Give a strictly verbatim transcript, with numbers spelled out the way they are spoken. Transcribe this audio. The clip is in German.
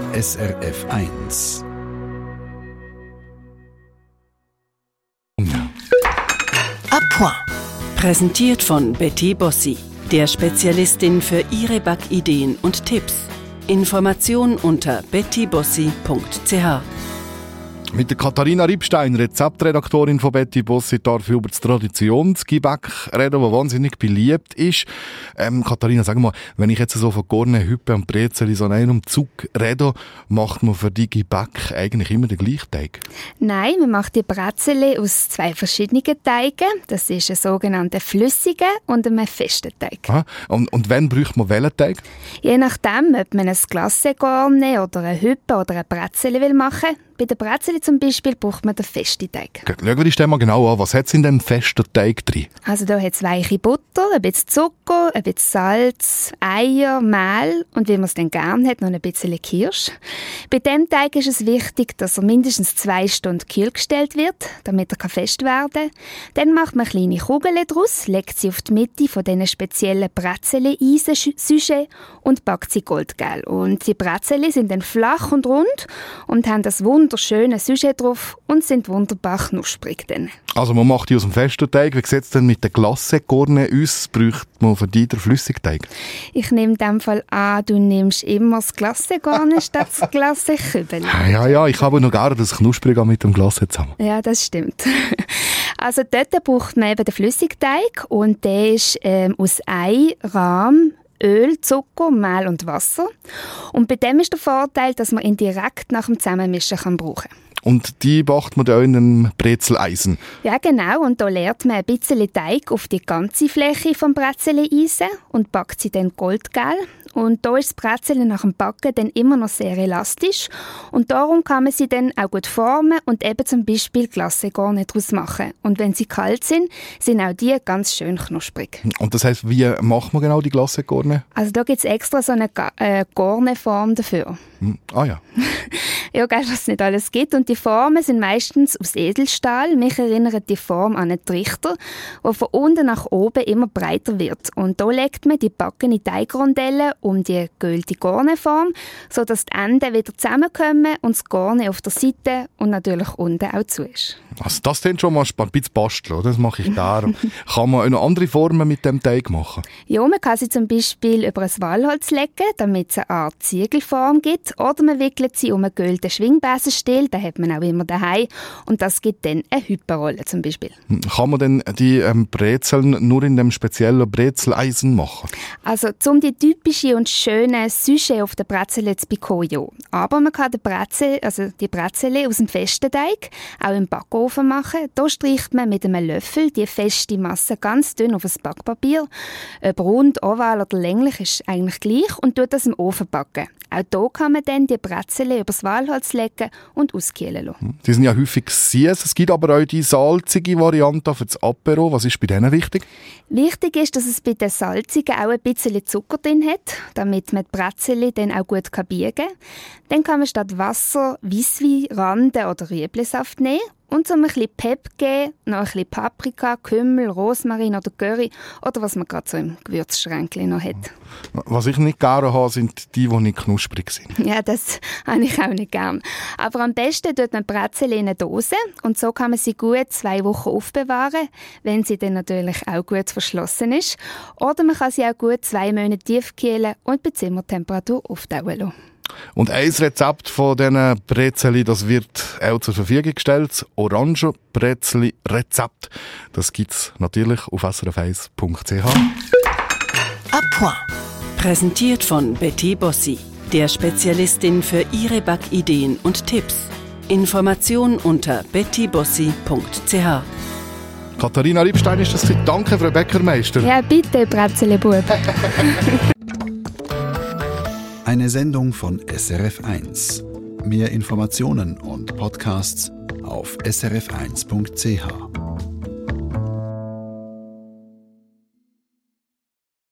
S R F eins. À point. Präsentiert von Betty Bossi, der Spezialistin für Ihre Backideen und Tipps. Informationen unter betty bossi punkt c h. Mit der Katharina Riebstein, Rezeptredaktorin von Betty Bossi, darf ich über das Traditionsgebäck reden, das wahnsinnig beliebt ist. Ähm, Katharina, sag mal, wenn ich jetzt so von Gorne, Hüppe und Brezeli so in einem Zug rede, macht man für die Gebäck eigentlich immer den gleichen Teig? Nein, man macht die Brezeli aus zwei verschiedenen Teigen. Das ist ein sogenannter flüssiger und ein fester Teig. Ah, und, und wann braucht man welchen Teig? Je nachdem, ob man ein Glacé-Gorne oder eine Hüppe oder ein Brezeli will machen. Bei der Brezeli zum Beispiel braucht man den festen Teig. Gut, schauen wir uns den mal genau an. Was hat es in dem festen Teig drin? Also da hat es weiche Butter, ein bisschen Zucker, ein bisschen Salz, Eier, Mehl und wie man es dann gerne hat, noch ein bisschen Kirsch. Bei diesem Teig ist es wichtig, dass er mindestens zwei Stunden kühl gestellt wird, damit er fest werden kann. Dann macht man kleine Kugeln daraus, legt sie auf die Mitte von diesen speziellen Brezeli-Eisen-Sujet und backt sie goldgelb. Und die Brezeli sind dann flach und rund und haben das wunderschöne Sujet drauf und sind wunderbar knusprig. Dann. Also man macht die aus dem festen Teig. Wie sieht es denn mit den Glacé-Gorne aus? Braucht man für die den Flüssigteig? Ich nehme in dem Fall an, du nimmst immer das Glacé-Gorne statt das Glacé-Kübel. Ja, ja, ich habe noch gerne das Knusprige mit dem Glacé zusammen. Ja, das stimmt. Also dort braucht man eben den Flüssigteig und der ist ähm, aus Ei, Rahm, Öl, Zucker, Mehl und Wasser. Und bei dem ist der Vorteil, dass man ihn direkt nach dem Zusammenmischen kann brauchen kann. Und die backt man dann in einem Brezeleisen? Ja, genau. Und da leert man ein bisschen Teig auf die ganze Fläche vom Brezeli-Eisen und backt sie dann goldgelb. Und da ist das Brezeli nach dem Backen dann immer noch sehr elastisch. Und darum kann man sie dann auch gut formen und eben zum Beispiel Glacé-Gorne daraus machen. Und wenn sie kalt sind, sind auch die ganz schön knusprig. Und das heisst, wie macht man genau die Glacé-Gorne? Also da gibt es extra so eine äh, Gorne-Form dafür. Hm. Ah ja. Ja, gell, was es nicht alles gibt. Und die Formen sind meistens aus Edelstahl. Mich erinnert die Form an einen Trichter, der von unten nach oben immer breiter wird. Und da legt man die backene Teigrondelle um die gegölte Gorneform, sodass die Enden wieder zusammenkommen und das Gorne auf der Seite und natürlich unten auch zu ist. Also das klingt schon mal ein bisschen basteln, oder? Das mache ich gerne. Kann man noch andere Formen mit dem Teig machen? Ja, man kann sie zum Beispiel über ein Walholz legen, damit es eine Art Ziegelform gibt. Oder man wickelt sie um einen gegölten Schwingbesenstiel, den hat man auch immer daheim. Und das gibt dann eine Hyperrolle zum Beispiel. Kann man denn die ähm, Brezeln nur in dem speziellen Brezeleisen machen? Also um die typische und schöne Sujet auf der Brezeli zu bekommen, ja. Aber man kann die Brezeli, also die Brezeli aus dem festen Teig auch im Backofen machen. Da streicht man mit einem Löffel die feste Masse ganz dünn auf ein Backpapier. Ob rund, oval oder länglich ist eigentlich gleich und tut das im Ofen backen. Auch hier kann man dann die Brezeli übers Walholz legen und auskühlen lassen. Die sind ja häufig süß. Es gibt aber auch die salzige Variante für das Apero. Was ist bei denen wichtig? Wichtig ist, dass es bei den salzigen auch ein bisschen Zucker drin hat, damit man die Brezeli dann auch gut biegen kann. Dann kann man statt Wasser Weisswein, Rande oder Rüebli-Saft nehmen. Und um ein bisschen Pep zu geben, noch ein bisschen Paprika, Kümmel, Rosmarin oder Curry oder was man gerade so im Gewürzschränkchen noch hat. Was ich nicht gerne habe, sind die, die nicht knusprig sind. Ja, das habe ich auch nicht gern. Aber am besten tut man Brezeli in eine Dose und so kann man sie gut zwei Wochen aufbewahren, wenn sie dann natürlich auch gut verschlossen ist. Oder man kann sie auch gut zwei Monate tiefkühlen und bei Zimmertemperatur auftauen lassen. Und ein Rezept von diesen Brezeli, das wird auch zur Verfügung gestellt. Das Orangen-Brezeli-Rezept. Das gibt es natürlich auf s r f eins punkt c h. À point. Präsentiert von Betty Bossi, der Spezialistin für Ihre Backideen und Tipps. Informationen unter betty bossi punkt c h. Katharina Riebstein ist das. Danke, Frau Bäckermeister. Ja, bitte, Brezeli-Bub. Eine Sendung von S R F eins. Mehr Informationen und Podcasts auf s r f eins punkt c h.